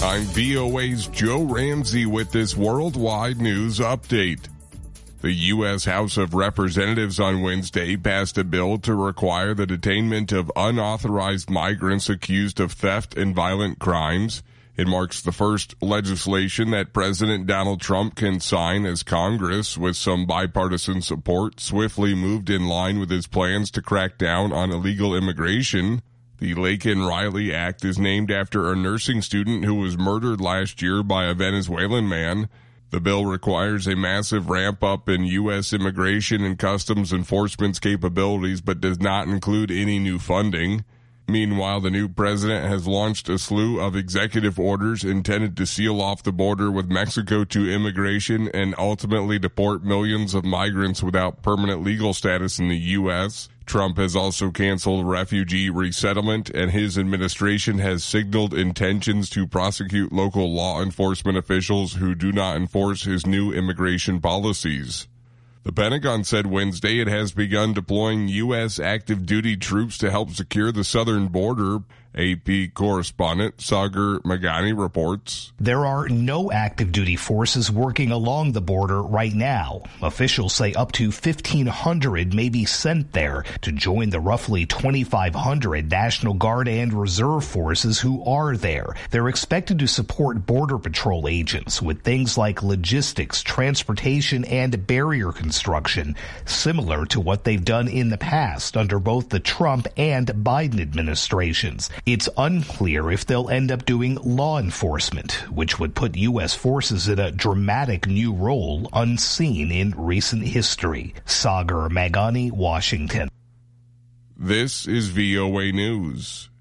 I'm VOA's Joe Ramsey with this worldwide news update. The U.S. House of Representatives on Wednesday passed a bill to require the detainment of unauthorized migrants accused of theft and violent crimes. It marks the first legislation that President Donald Trump can sign as Congress, with some bipartisan support, swiftly moved in line with his plans to crack down on illegal immigration. The Laken Riley Act is named after a nursing student who was murdered last year by a Venezuelan man. The bill requires a massive ramp-up in U.S. immigration and customs enforcement's capabilities, but does not include any new funding. Meanwhile, the new president has launched a slew of executive orders intended to seal off the border with Mexico to immigration and ultimately deport millions of migrants without permanent legal status in the U.S. Trump has also canceled refugee resettlement, and his administration has signaled intentions to prosecute local law enforcement officials who do not enforce his new immigration policies. The Pentagon said Wednesday it has begun deploying U.S. active duty troops to help secure the southern border. AP correspondent Sagar Meghani reports. There are no active duty forces working along the border right now. Officials say up to 1,500 may be sent there to join the roughly 2,500 National Guard and Reserve forces who are there. They're expected to support Border Patrol agents with things like logistics, transportation, and barrier construction, similar to what they've done in the past under both the Trump and Biden administrations. It's unclear if they'll end up doing law enforcement, which would put U.S. forces in a dramatic new role unseen in recent history. Sagar Meghani, Washington. This is VOA News.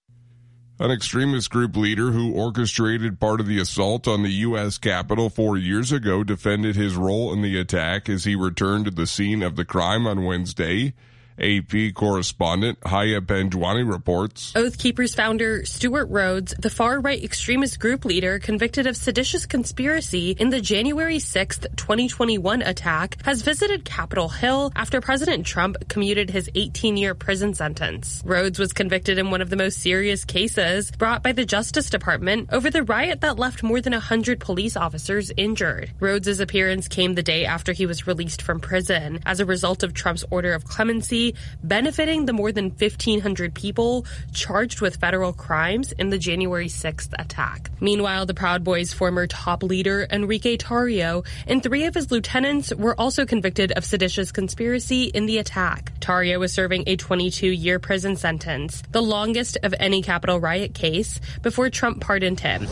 An extremist group leader who orchestrated part of the assault on the U.S. Capitol 4 years ago defended his role in the attack as he returned to the scene of the crime on Wednesday. AP correspondent Haya Panjwani reports. Oath Keepers founder Stewart Rhodes, the far-right extremist group leader convicted of seditious conspiracy in the January 6, 2021 attack, has visited Capitol Hill after President Trump commuted his 18-year prison sentence. Rhodes was convicted in one of the most serious cases brought by the Justice Department over the riot that left more than 100 police officers injured. Rhodes' appearance came the day after he was released from prison as a result of Trump's order of clemency, benefiting the more than 1,500 people charged with federal crimes in the January 6th attack. Meanwhile, the Proud Boys' former top leader, Enrique Tarrio, and 3 of his lieutenants were also convicted of seditious conspiracy in the attack. Tarrio was serving a 22-year prison sentence, the longest of any Capitol riot case, before Trump pardoned him.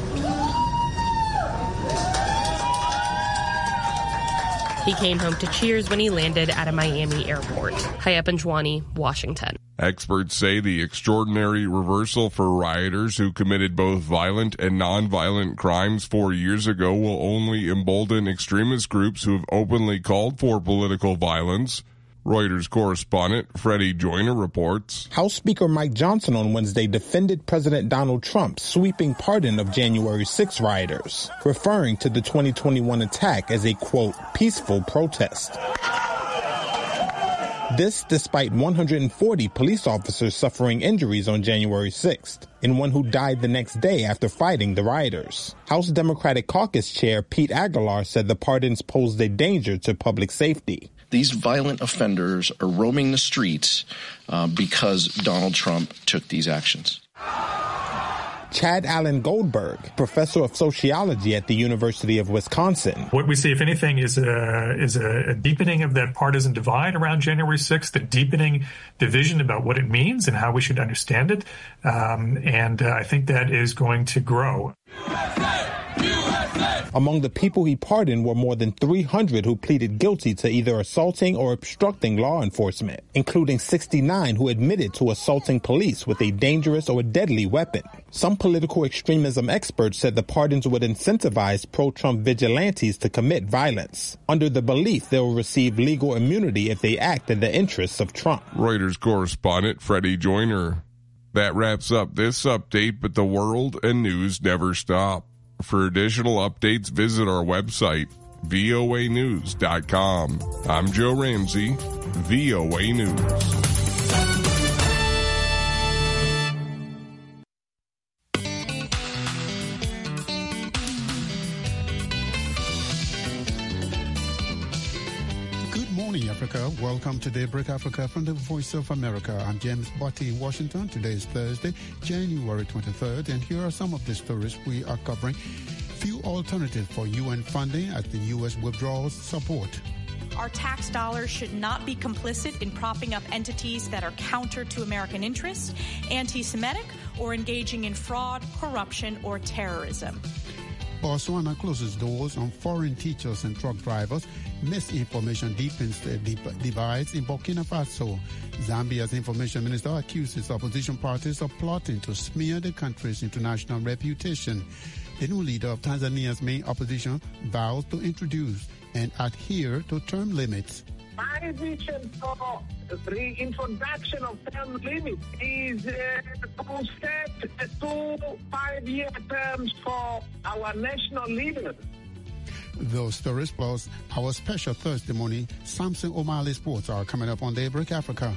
He came home to cheers when he landed at a Miami airport. Haya Panjwani, Washington. Experts say the extraordinary reversal for rioters who committed both violent and nonviolent crimes 4 years ago will only embolden extremist groups who have openly called for political violence. Reuters correspondent Freddie Joyner reports. House Speaker Mike Johnson on Wednesday defended President Donald Trump's sweeping pardon of January 6 rioters, referring to the 2021 attack as a, quote, peaceful protest. This despite 140 police officers suffering injuries on January 6th, and one who died the next day after fighting the rioters. House Democratic Caucus Chair Pete Aguilar said the pardons posed a danger to public safety. These violent offenders are roaming the streets because Donald Trump took these actions. Chad Allen Goldberg, professor of sociology at the University of Wisconsin. What we see, if anything, is a deepening of that partisan divide around January 6th, a deepening division about what it means and how we should understand it. And I think that is going to grow. Among the people he pardoned were more than 300 who pleaded guilty to either assaulting or obstructing law enforcement, including 69 who admitted to assaulting police with a dangerous or deadly weapon. Some political extremism experts said the pardons would incentivize pro-Trump vigilantes to commit violence, under the belief they will receive legal immunity if they act in the interests of Trump. Reuters correspondent Freddie Joyner. That wraps up this update, but the world and news never stop. For additional updates, visit our website, voanews.com. I'm Joe Ramsey, VOA News. America. Welcome to Daybreak Africa from the Voice of America. I'm James Botti in Washington. Today is Thursday, January 23rd, and here are some of the stories we are covering. Few alternatives for UN funding as the U.S. withdraws support. Our tax dollars should not be complicit in propping up entities that are counter to American interests, anti-Semitic, or engaging in fraud, corruption, or terrorism. Botswana closes doors on foreign teachers and truck drivers. Misinformation deepens the divides in Burkina Faso. Zambia's information minister accuses opposition parties of plotting to smear the country's international reputation. The new leader of Tanzania's main opposition vows to introduce and adhere to term limits. My vision for the reintroduction of term limits is to set 2 5-year terms for our national leaders. Those stories plus our special Thursday morning Samson O'Malley Sports are coming up on Daybreak Africa.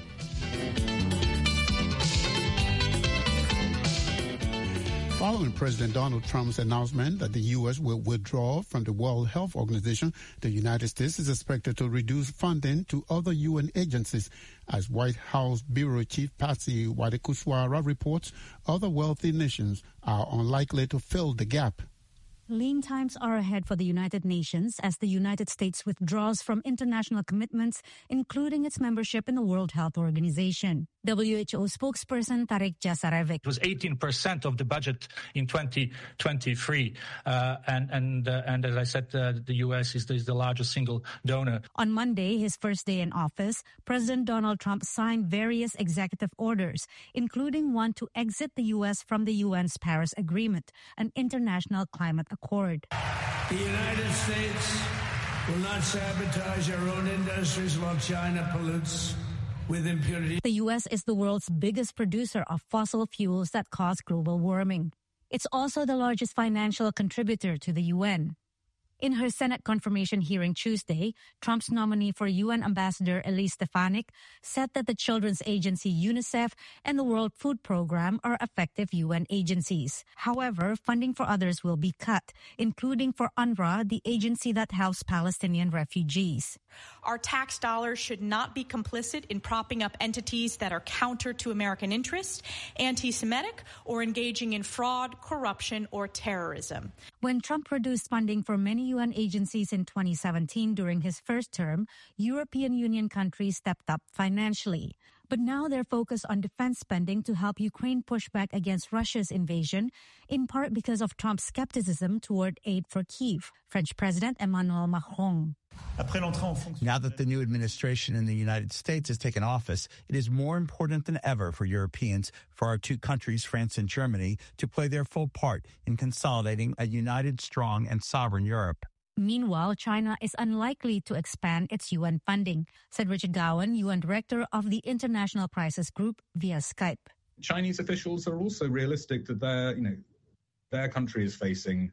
Following President Donald Trump's announcement that the U.S. will withdraw from the World Health Organization, the United States is expected to reduce funding to other UN agencies. As White House Bureau Chief Patsy Widakuswara reports, other wealthy nations are unlikely to fill the gap. Lean times are ahead for the United Nations as the United States withdraws from international commitments, including its membership in the World Health Organization. WHO spokesperson Tarik Jasarevic. It was 18% of the budget in 2023. And as I said, the U.S. is the largest single donor. On Monday, his first day in office, President Donald Trump signed various executive orders, including one to exit the U.S. from the UN's Paris Agreement, an international climate accord. The United States will not sabotage our own industries while China pollutes with impunity. The U.S. is the world's biggest producer of fossil fuels that cause global warming. It's also the largest financial contributor to the UN. In her Senate confirmation hearing Tuesday, Trump's nominee for UN Ambassador Elise Stefanik said that the children's agency UNICEF and the World Food Program are effective UN agencies. However, funding for others will be cut, including for UNRWA, the agency that helps Palestinian refugees. Our tax dollars should not be complicit in propping up entities that are counter to American interests, anti-Semitic, or engaging in fraud, corruption, or terrorism. When Trump reduced funding for many UN agencies in 2017 during his first term, European Union countries stepped up financially. But now they're focused on defense spending to help Ukraine push back against Russia's invasion, in part because of Trump's skepticism toward aid for Kyiv. French President Emmanuel Macron. Now that the new administration in the United States has taken office, it is more important than ever for Europeans, for our two countries, France and Germany, to play their full part in consolidating a united, strong, and sovereign Europe. Meanwhile, China is unlikely to expand its UN funding, said Richard Gowan, UN Director of the International Crisis Group, via Skype. Chinese officials are also realistic that their country is facing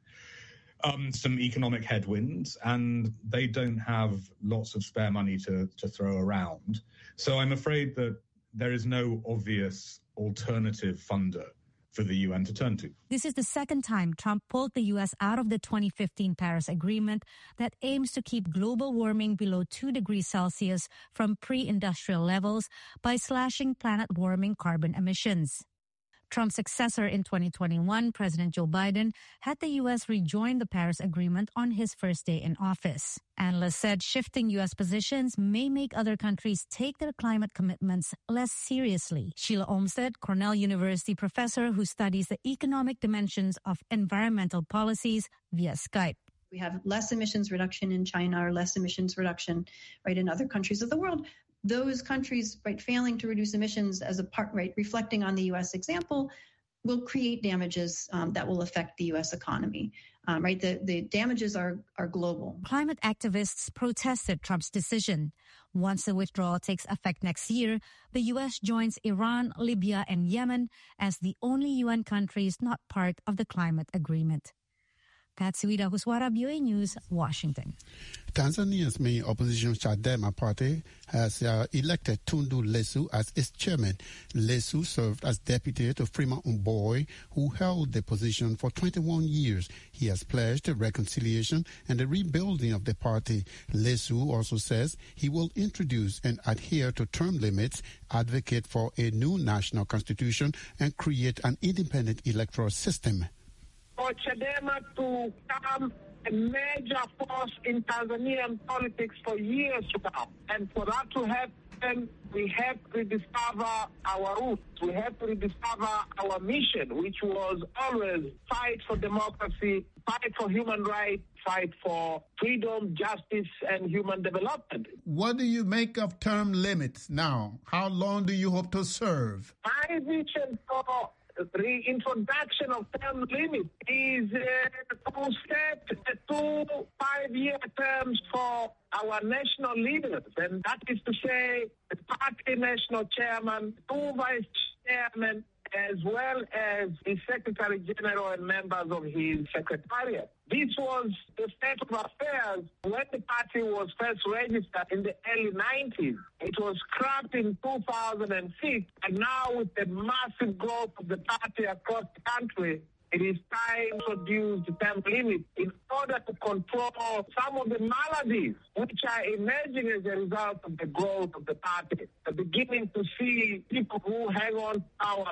some economic headwinds, and they don't have lots of spare money to throw around. So I'm afraid that there is no obvious alternative funder for the UN to turn to. This is the second time Trump pulled the U.S. out of the 2015 Paris Agreement that aims to keep global warming below 2 degrees Celsius from pre-industrial levels by slashing planet-warming carbon emissions. Trump's successor in 2021, President Joe Biden, had the U.S. rejoin the Paris Agreement on his first day in office. Analysts said shifting U.S. positions may make other countries take their climate commitments less seriously. Sheila Olmsted, Cornell University professor who studies the economic dimensions of environmental policies, via Skype. We have less emissions reduction in China or less emissions reduction, in other countries of the world. Those countries, failing to reduce emissions as a part, reflecting on the U.S. example, will create damages that will affect the U.S. economy. The damages are global. Climate activists protested Trump's decision. Once the withdrawal takes effect next year, the U.S. joins Iran, Libya, and Yemen as the only UN countries not part of the climate agreement. Katsuida Huswara, VOA News, Washington. Tanzania's main opposition Chadema party has elected Tundu Lissu as its chairman. Lissu served as deputy to Freeman Mbowe, who held the position for 21 years. He has pledged reconciliation and the rebuilding of the party. Lissu also says he will introduce and adhere to term limits, advocate for a new national constitution, and create an independent electoral system. For Chadema to come a major force in Tanzanian politics for years to come. And for that to happen, we have to rediscover our roots. We have to rediscover our mission, which was always fight for democracy, fight for human rights, fight for freedom, justice, and human development. What do you make of term limits now? How long do you hope to serve? My vision for reintroduction of term limits is to set 2 5-year terms for our national leaders, and that is to say the party national chairman, 2 vice chairmen, as well as the Secretary General and members of his secretariat. This was the state of affairs when the party was first registered in the early 90s. It was scrapped in 2006, and now with the massive growth of the party across the country, it is time to introduce the term limit in order to control some of the maladies which are emerging as a result of the growth of the party. We're beginning to see people who hang on to power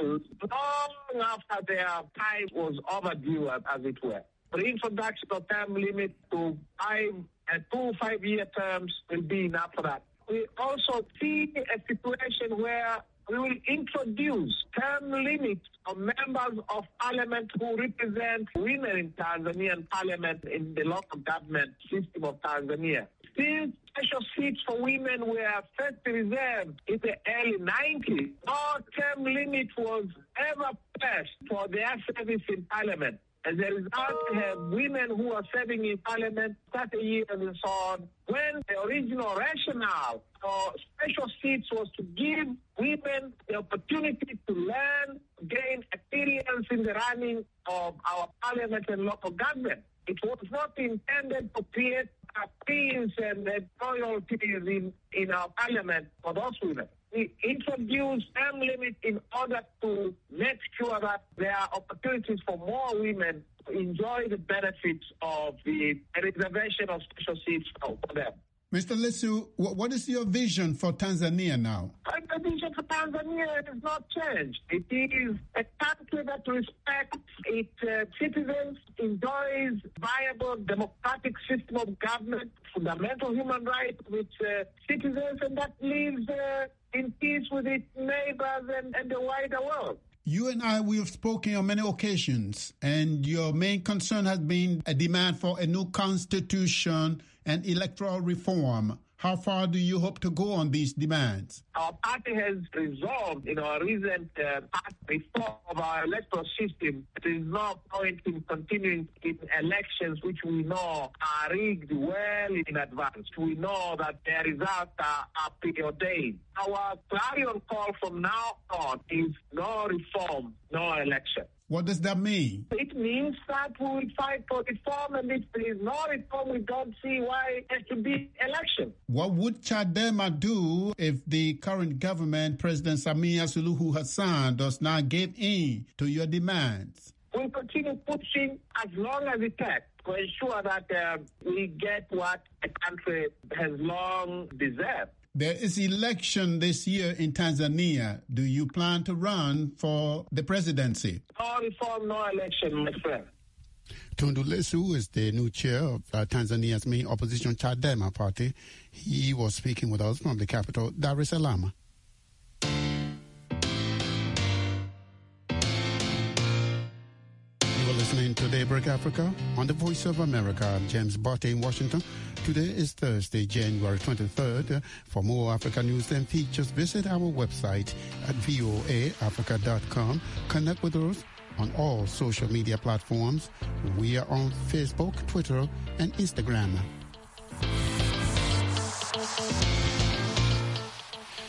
long after their time was overdue, as it were. The introduction of term limit to 2 5-year terms will be enough for that. We also see a situation where we will introduce term limits of members of parliament who represent women in Tanzanian parliament in the local government system of Tanzania. Since special seats for women were first reserved in the early 90s, no term limit was ever passed for their service in parliament. As a result, we have women who are serving in parliament 30 years and so on. When the original rationale for special seats was to give women the opportunity to learn, gain experience in the running of our parliament and local government. It was not intended to create appeals and loyalties in our parliament for those women. We introduced term limit in order to make sure that there are opportunities for more women to enjoy the benefits of the reservation of special seats for them. Mr. Lissu, what is your vision for Tanzania now? The vision for Tanzania has not changed. It is a country that respects its citizens, enjoys viable democratic system of government, fundamental human rights of its citizens, and that lives in peace with its neighbors and the wider world. You and I, we have spoken on many occasions, and your main concern has been a demand for a new constitution and electoral reform. How far do you hope to go on these demands? Our party has resolved in our recent reform of our electoral system. There is no point in continuing in elections which we know are rigged well in advance. We know that their results are preordained. Our clarion call from now on is no reform, no election. What does that mean? It means that we will fight for reform, and if there is no reform, we don't see why there should be election. What would Chadema do if the current government, President Samia Suluhu Hassan, does not give in to your demands? We'll continue pushing as long as it takes to ensure that we get what the country has long deserved. There is election this year in Tanzania. Do you plan to run for the presidency? No reform, no election, my friend. Tundu Lissu is the new chair of Tanzania's main opposition Chadema party. He was speaking with us from the capital, Dar es Salaam. You are listening to Daybreak Africa on the Voice of America. I'm James Barty in Washington. Today is Thursday, January 23rd. For more Africa news and features, visit our website at voaafrica.com. Connect with us on all social media platforms. We are on Facebook, Twitter, and Instagram.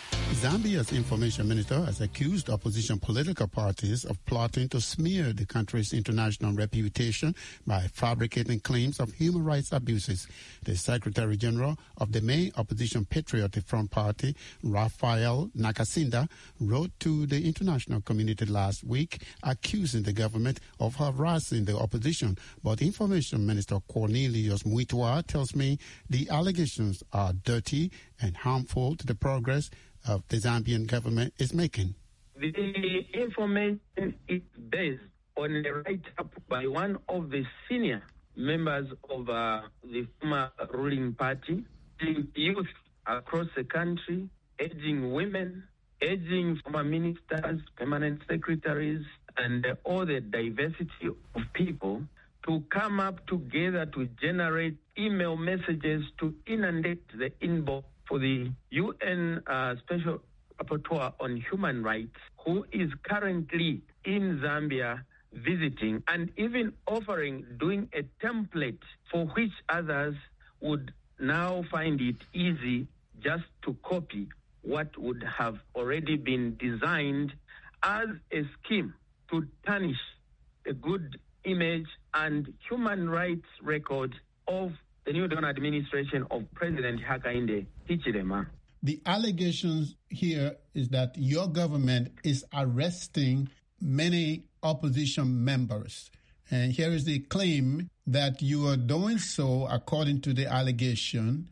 Zambia's information minister has accused opposition political parties of plotting to smear the country's international reputation by fabricating claims of human rights abuses. The Secretary General of the main opposition Patriotic Front Party, Raphael Nakasinda, wrote to the international community last week accusing the government of harassing the opposition. But Information Minister Cornelius Muitwa tells me the allegations are dirty and harmful to the progress of the Zambian government is making. The information is based on a write-up by one of the senior members of the former ruling party, youth across the country, urging women, urging former ministers, permanent secretaries, and all the diversity of people to come up together to generate email messages to inundate the inbox for the UN Special Rapporteur on Human Rights, who is currently in Zambia visiting and even doing a template for which others would now find it easy just to copy what would have already been designed as a scheme to tarnish a good image and human rights record of the New Dawn administration of President Hakainde Hichilema. The allegations here is that your government is arresting many opposition members. And here is the claim that you are doing so, according to the allegation,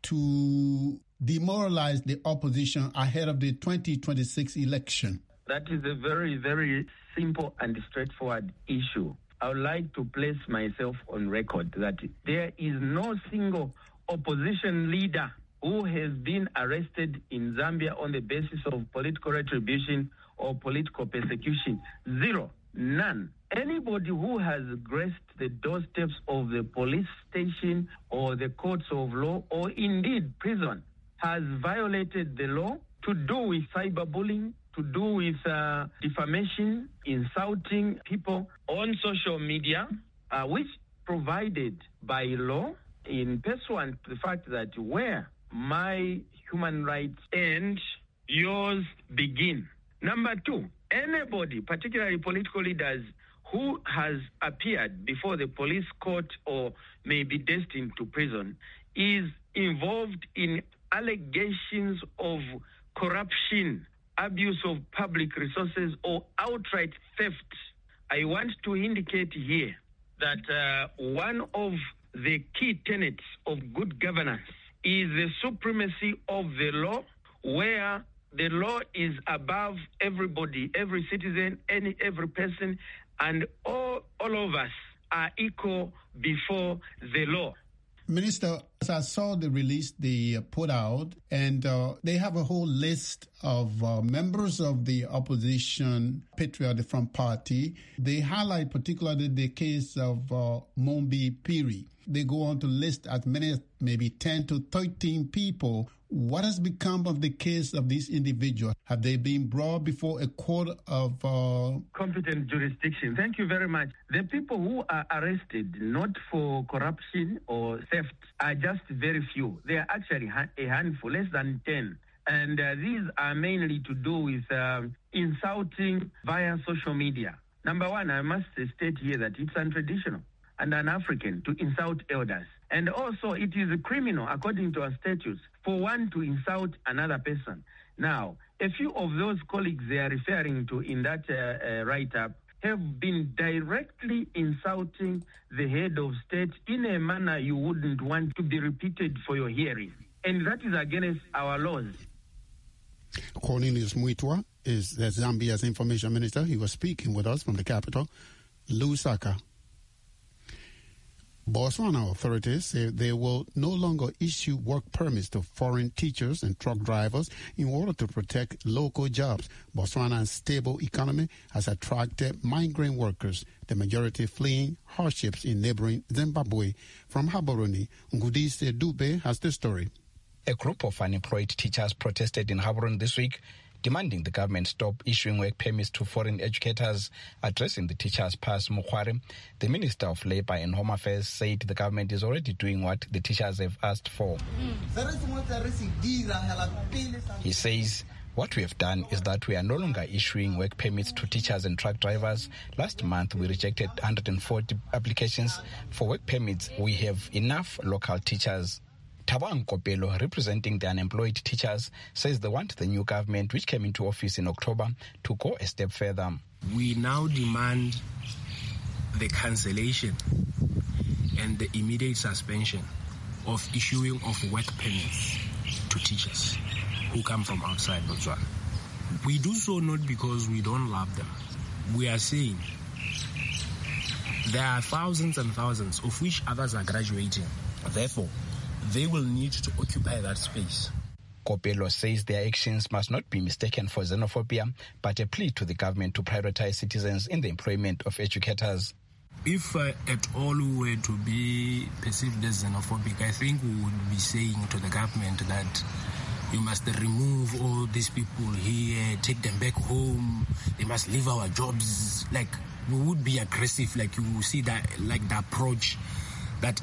to demoralize the opposition ahead of the 2026 election. That is a very, very simple and straightforward issue. I would like to place myself on record that there is no single opposition leader who has been arrested in Zambia on the basis of political retribution or political persecution. Zero. None. Anybody who has graced the doorsteps of the police station or the courts of law or indeed prison has violated the law to do with cyberbullying, to do with defamation, insulting people on social media, which provided by law in pursuant to the fact that where my human rights end, yours begin. Number two, anybody, particularly political leaders, who has appeared before the police court or may be destined to prison is involved in allegations of corruption, abuse of public resources, or outright theft. I want to indicate here that one of the key tenets of good governance is the supremacy of the law, where the law is above everybody, every citizen, every person, and all of us are equal before the law. Minister, as I saw the release they put out, and they have a whole list of members of the opposition Patriotic Front Party. They highlight particularly the case of Mombi Piri. They go on to list as many as maybe 10 to 13 people. What has become of the case of these individuals? Have they been brought before a court of competent jurisdiction? Thank you very much. The people who are arrested, not for corruption or theft, are just very few. They are actually a handful, less than 10. And these are mainly to do with insulting via social media. Number one, I must state here that it's untraditional and un-African to insult elders. And also, it is criminal, according to our statutes, for one to insult another person. Now, a few of those colleagues they are referring to in that write-up have been directly insulting the head of state in a manner you wouldn't want to be repeated for your hearing. And that is against our laws. Cornelius Muitwa is Zambia's information minister. He was speaking with us from the capital, Lusaka. Botswana authorities say they will no longer issue work permits to foreign teachers and truck drivers in order to protect local jobs. Botswana's stable economy has attracted migrant workers, the majority fleeing hardships in neighboring Zimbabwe. From Gaborone, Ngudise Dube has the story. A group of unemployed teachers protested in Gaborone this week, demanding the government stop issuing work permits to foreign educators. Addressing the teachers, Pas Mukware, the Minister of Labour and Home Affairs, said the government is already doing what the teachers have asked for. He says What we have done is that we are no longer issuing work permits to teachers and truck drivers. Last month, we rejected 140 applications for work permits. We have enough local teachers. Thabang Kopelo, representing the unemployed teachers, says they want the new government, which came into office in October, to go a step further. We now demand the cancellation and the immediate suspension of issuing of work permits to teachers who come from outside Botswana. We do so not because we don't love them. We are saying there are thousands and thousands of which others are graduating. Therefore, they will need to occupy that space. Kopelo says their actions must not be mistaken for xenophobia, but a plea to the government to prioritize citizens in the employment of educators. If at all we were to be perceived as xenophobic, I think we would be saying to the government that you must remove all these people here, take them back home, they must leave our jobs. Like, we would be aggressive, like you will see that, like the approach that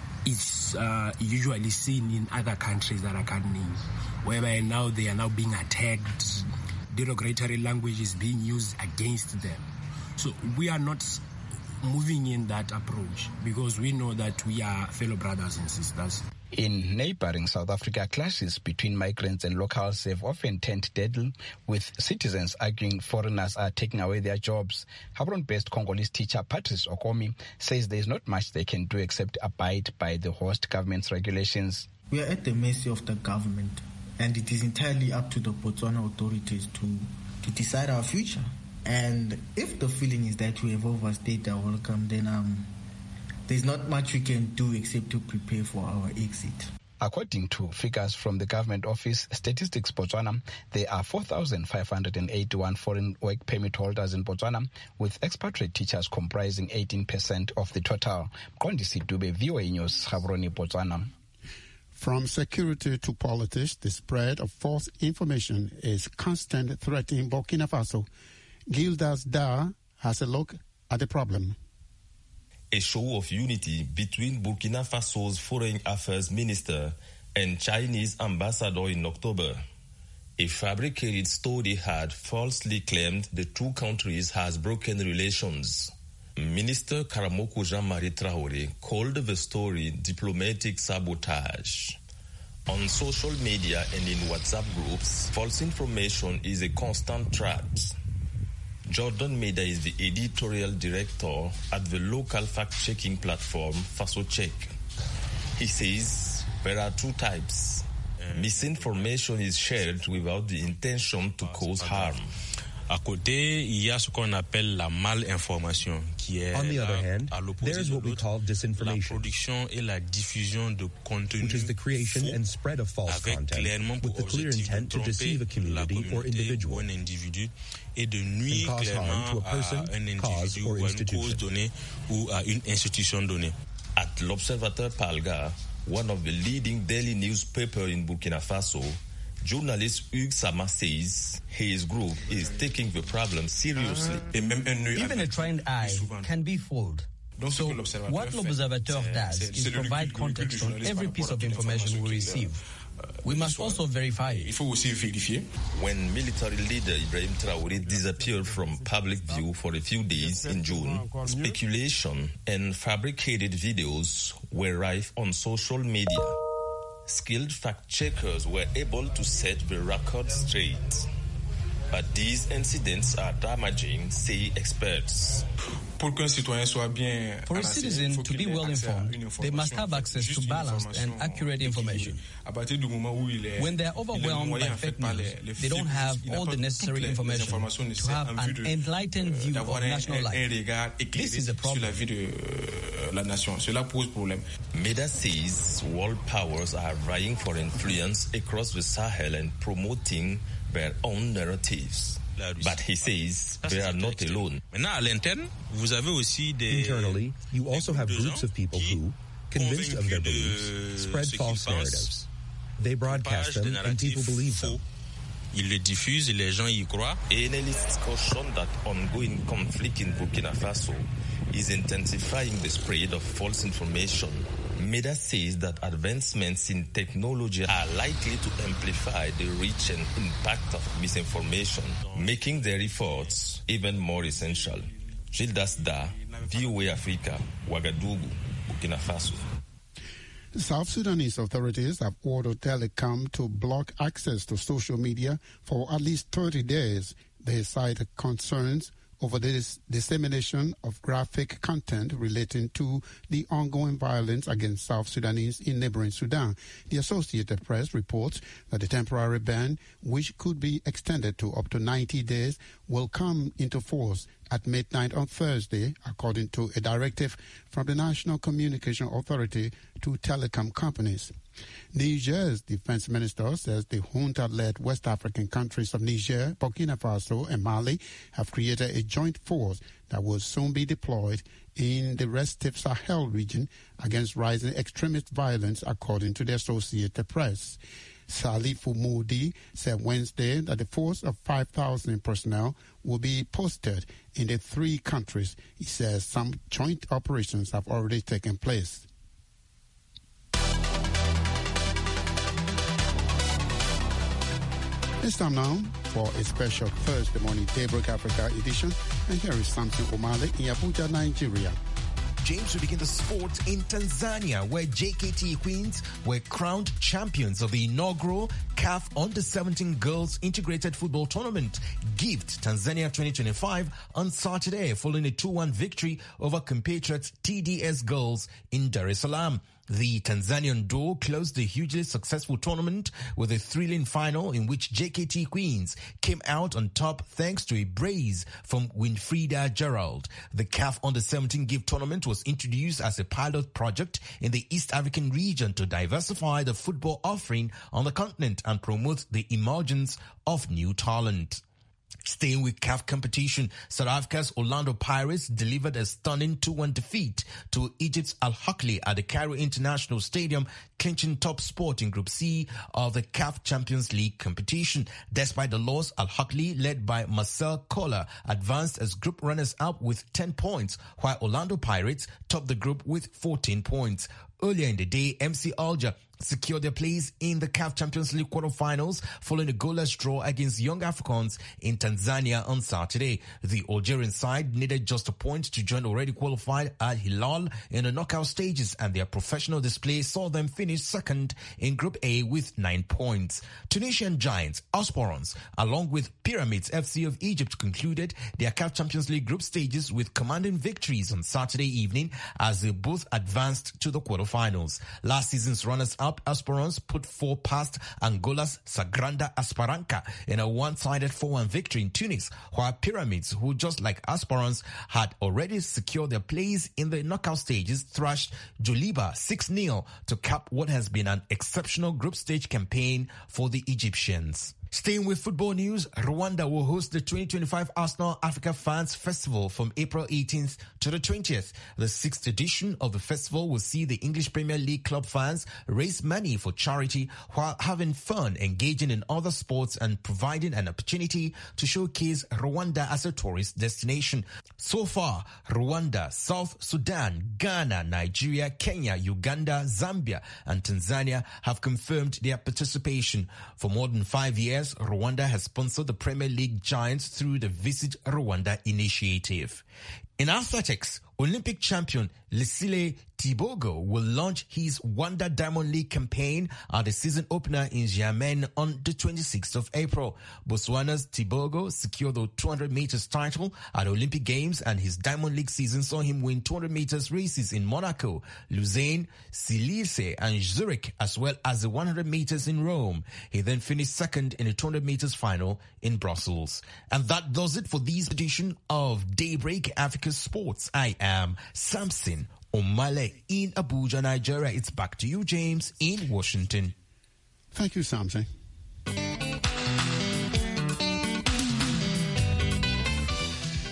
is usually seen in other countries that I can't name, whereby now they are now being attacked, derogatory language is being used against them. So we are not moving in that approach because we know that we are fellow brothers and sisters. In neighboring South Africa, clashes between migrants and locals have often turned deadly, with citizens arguing foreigners are taking away their jobs. Gaborone-based Congolese teacher Patrice Okomi says there is not much they can do except abide by the host government's regulations. We are at the mercy of the government, and it is entirely up to the Botswana authorities to decide our future. And if the feeling is that we have overstayed our welcome, then there's not much we can do except to prepare for our exit. According to figures from the government office, Statistics Botswana, there are 4,581 foreign work permit holders in Botswana, with expatriate teachers comprising 18% of the total. Kondisi Dube, VOA News, Gaborone, Botswana. From security to politics, the spread of false information is constant threat in Burkina Faso. Gildas Da has a look at the problem. A show of unity between Burkina Faso's Foreign Affairs Minister and Chinese ambassador in October. A fabricated story had falsely claimed the two countries has broken relations. Minister Karamokou Jean-Marie Traoré called the story diplomatic sabotage. On social media and in WhatsApp groups, false information is a constant threat. Jordan Meda is the editorial director at the local fact-checking platform FasoCheck. He says there are two types. Misinformation is shared without the intention to cause harm. À côté, il y a ce qu'on appelle la malinformation, qui est on the other hand, there is what we call disinformation, which is the creation and spread of false content with the clear intent to deceive a community or individual and cause harm to a person, cause, or institution. At L'Observateur Palga, one of the leading daily newspapers in Burkina Faso, journalist Hugues Sama says his group is taking the problem seriously. Even a trained eye can be fooled. So what L'Observateur does is provide context on every piece of information we receive. We must also verify it. When military leader Ibrahim Traoré disappeared from public view for a few days in June, speculation and fabricated videos were rife on social media. Skilled fact-checkers were able to set the record straight. But these incidents are damaging, say experts. For a citizen to be well informed, they must have access to balanced and accurate information. When they are overwhelmed by fake news, they don't have all the necessary information to have an enlightened view of national life. This is a problem. Meda says world powers are vying for influence across the Sahel and promoting their own narratives. But he says they are not alone. Internally, you also have groups of people who, convinced of their beliefs, spread false narratives. They broadcast them and people believe them. Analysts caution that ongoing conflict in Burkina Faso is intensifying the spread of false information. MEDA says that advancements in technology are likely to amplify the reach and impact of misinformation, making their efforts even more essential. Gildas Da, VOA Africa, Ouagadougou, Burkina Faso. South Sudanese authorities have ordered Telecom to block access to social media for at least 30 days. They cited concerns over this dissemination of graphic content relating to the ongoing violence against South Sudanese in neighboring Sudan. The Associated Press reports that the temporary ban, which could be extended to up to 90 days, will come into force at midnight on Thursday, according to a directive from the National Communication Authority to telecom companies. Niger's defense minister says the junta-led West African countries of Niger, Burkina Faso, and Mali have created a joint force that will soon be deployed in the restive Sahel region against rising extremist violence, according to the Associated Press. Salifu Moudi said Wednesday that the force of 5,000 personnel will be posted in the three countries. He says some joint operations have already taken place. It's time now for a special Thursday morning Daybreak Africa edition, and here is Samson Omale in Abuja, Nigeria. James, we begin the sport in Tanzania, where JKT Queens were crowned champions of the inaugural CAF Under-17 Girls Integrated Football Tournament, GIFT Tanzania 2025, on Saturday, following a 2-1 victory over compatriots TDS Girls in Dar es Salaam. The Tanzanian duo closed the hugely successful tournament with a thrilling final in which JKT Queens came out on top thanks to a brace from Winfrida Gerald. The CAF Under-17 GIFT tournament was introduced as a pilot project in the East African region to diversify the football offering on the continent and promote the emergence of new talent. Staying with CAF competition, South Africa's Orlando Pirates delivered a stunning 2-1 defeat to Egypt's Al Ahly at the Cairo International Stadium, clinching top spot in Group C of the CAF Champions League competition. Despite the loss, Al Ahly, led by Marcel Koller, advanced as group runners-up with 10 points, while Orlando Pirates topped the group with 14 points. Earlier in the day, MC Alger secured their place in the CAF Champions League quarterfinals following a goalless draw against Young Africans in Tanzania on Saturday. The Algerian side needed just a point to join already qualified Al Hilal in the knockout stages, and their professional display saw them finish second in Group A with 9 points. Tunisian giants Aspirants, along with Pyramids FC of Egypt, concluded their CAF Champions League group stages with commanding victories on Saturday evening as they both advanced to the quarterfinals. Last season's runners-up Aspirants put 4 past Angola's Sagrada Esperança in a one-sided 4-1 victory in Tunis, while Pyramids, who just like Aspirants had already secured their place in the knockout stages, thrashed Joliba 6-0 to cap what has been an exceptional group stage campaign for the Egyptians. Staying with football news, Rwanda will host the 2025 Arsenal Africa Fans Festival from April 18th to the 20th. The 6th edition of the festival will see the English Premier League club fans raise money for charity while having fun, engaging in other sports and providing an opportunity to showcase Rwanda as a tourist destination. So far, Rwanda, South Sudan, Ghana, Nigeria, Kenya, Uganda, Zambia, and Tanzania have confirmed their participation. For more than 5 years, Rwanda has sponsored the Premier League giants through the Visit Rwanda initiative. In athletics, Olympic champion Lesile Tibogo will launch his Wanda Diamond League campaign at the season opener in Xiamen on the 26th of April. Botswana's Tibogo secured the 200 meters title at the Olympic Games, and his Diamond League season saw him win 200 meters races in Monaco, Lausanne, Silice, and Zurich, as well as the 100 meters in Rome. He then finished second in the 200 meters final in Brussels. And that does it for this edition of Daybreak Africa Sports. I am Samson Omale in Abuja, Nigeria. It's back to you, James, in Washington. Thank you, Samson.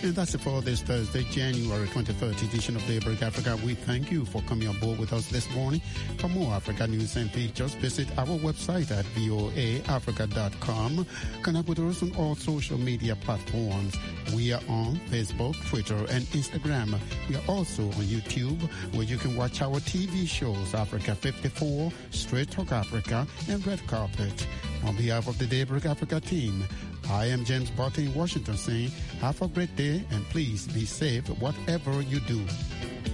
And that's it for this Thursday, January 23rd edition of Daybreak Africa. We thank you for coming on board with us this morning. For more Africa news and features, visit our website at voaafrica.com. Connect with us on all social media platforms. We are on Facebook, Twitter, and Instagram. We are also on YouTube, where you can watch our TV shows, Africa 54, Straight Talk Africa, and Red Carpet. On behalf of the Daybreak Africa team, I am James Barton in Washington saying, have a great day and please be safe whatever you do.